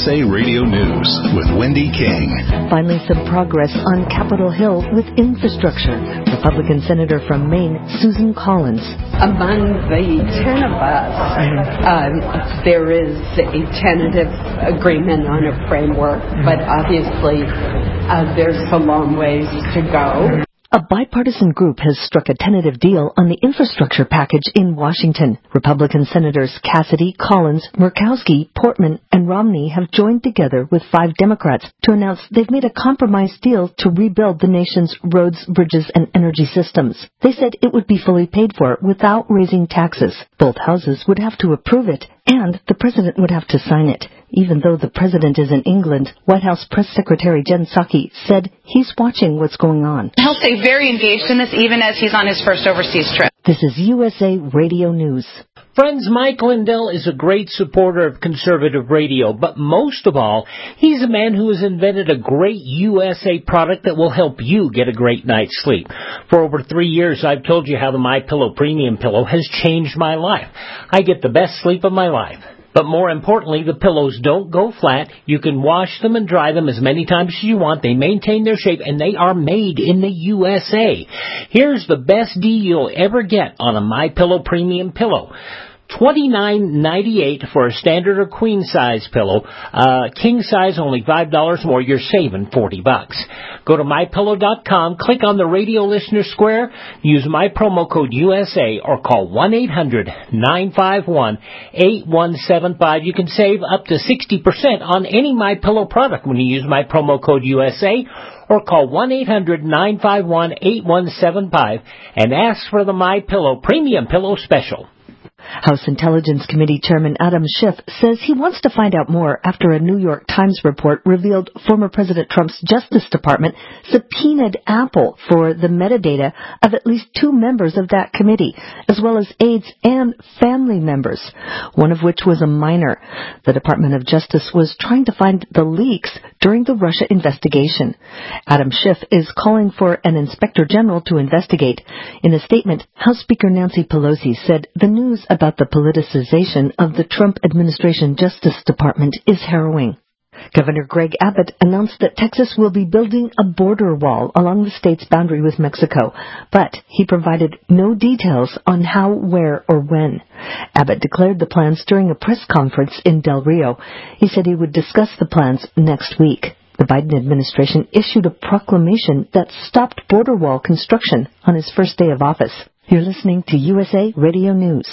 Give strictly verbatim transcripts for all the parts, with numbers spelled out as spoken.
S A Radio News with Wendy King. Finally, some progress on Capitol Hill with infrastructure. Republican Senator from Maine, Susan Collins. Among the ten of us, um, there is a tentative agreement on a framework, but obviously uh, there's a long ways to go. A bipartisan group has struck a tentative deal on the infrastructure package in Washington. Republican Senators Cassidy, Collins, Murkowski, Portman, and Romney have joined together with five Democrats to announce they've made a compromise deal to rebuild the nation's roads, bridges, and energy systems. They said it would be fully paid for without raising taxes. Both houses would have to approve it, and the president would have to sign it. Even though the president is in England, White House Press Secretary Jen Psaki said he's watching what's going on. He'll stay very engaged in this even as he's on his first overseas trip. This is U S A Radio News. Friends, Mike Lindell is a great supporter of conservative radio, but most of all, he's a man who has invented a great U S A product that will help you get a great night's sleep. For over three years, I've told you how the MyPillow Premium Pillow has changed my life. I get the best sleep of my life. But more importantly, the pillows don't go flat. You can wash them and dry them as many times as you want. They maintain their shape, and they are made in the U S A. Here's the best deal you'll ever get on a MyPillow Premium Pillow. twenty-nine ninety-eight for a standard or queen size pillow. Uh, king size only five dollars more. You're saving forty bucks. Go to my pillow dot com, click on the radio listener square, use my promo code U S A, or call one eight hundred nine five one eight one seven five. You can save up to sixty percent on any MyPillow product when you use my promo code U S A, or call one eight hundred nine five one eight one seven five and ask for the MyPillow Premium Pillow Special. House Intelligence Committee Chairman Adam Schiff says he wants to find out more after a New York Times report revealed former President Trump's Justice Department subpoenaed Apple for the metadata of at least two members of that committee, as well as aides and family members, one of which was a minor. The Department of Justice was trying to find the leaks during the Russia investigation. Adam Schiff is calling for an inspector general to investigate. In a statement, House Speaker Nancy Pelosi said the news about the politicization of the Trump administration Justice Department is harrowing. Governor Greg Abbott announced that Texas will be building a border wall along the state's boundary with Mexico, but he provided no details on how, where, or when. Abbott declared the plans during a press conference in Del Rio. He said he would discuss the plans next week. The Biden administration issued a proclamation that stopped border wall construction on his first day of office. You're listening to U S A Radio News.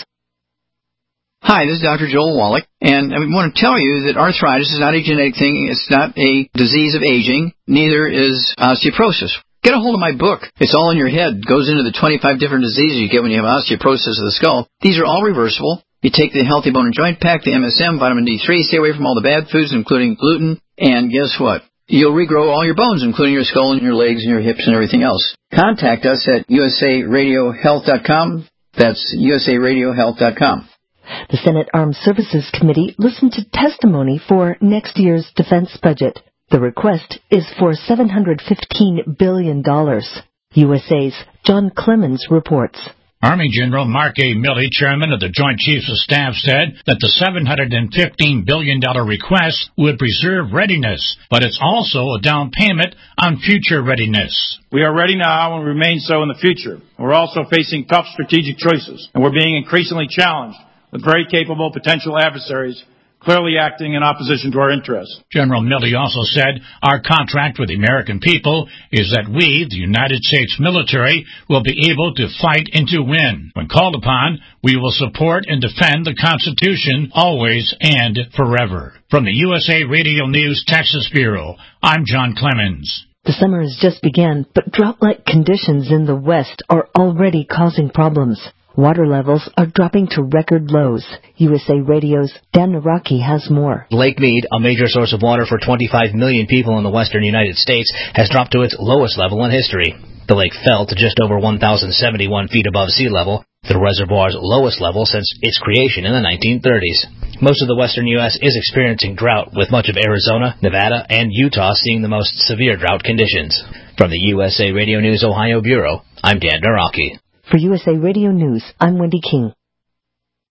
Hi, this is Doctor Joel Wallach, and I want to tell you that arthritis is not a genetic thing. It's not a disease of aging. Neither is osteoporosis. Get a hold of my book. It's all in your head. It goes into the twenty-five different diseases you get when you have osteoporosis of the skull. These are all reversible. You take the Healthy Bone and Joint Pack, the M S M, vitamin D three, stay away from all the bad foods, including gluten, and guess what? You'll regrow all your bones, including your skull and your legs and your hips and everything else. Contact us at U S A radio health dot com. That's U S A radio health dot com. The Senate Armed Services Committee listened to testimony for next year's defense budget. The request is for seven hundred fifteen billion dollars. U S A's John Clemens reports. Army General Mark A. Milley, chairman of the Joint Chiefs of Staff, said that the seven hundred fifteen billion dollars request would preserve readiness, but it's also a down payment on future readiness. We are ready now and remain so in the future. We're also facing tough strategic choices, and we're being increasingly challenged with very capable potential adversaries clearly acting in opposition to our interests. General Milley also said our contract with the American people is that we, the United States military, will be able to fight and to win. When called upon, we will support and defend the Constitution always and forever. From the U S A Radio News Texas Bureau, I'm John Clemens. The summer has just begun, but drought-like conditions in the West are already causing problems. Water levels are dropping to record lows. U S A Radio's Dan Naraki has more. Lake Mead, a major source of water for twenty-five million people in the western United States, has dropped to its lowest level in history. The lake fell to just over one thousand seventy-one feet above sea level, the reservoir's lowest level since its creation in the nineteen thirties. Most of the western U S is experiencing drought, with much of Arizona, Nevada, and Utah seeing the most severe drought conditions. From the U S A Radio News Ohio Bureau, I'm Dan Naraki. For U S A Radio News, I'm Wendy King.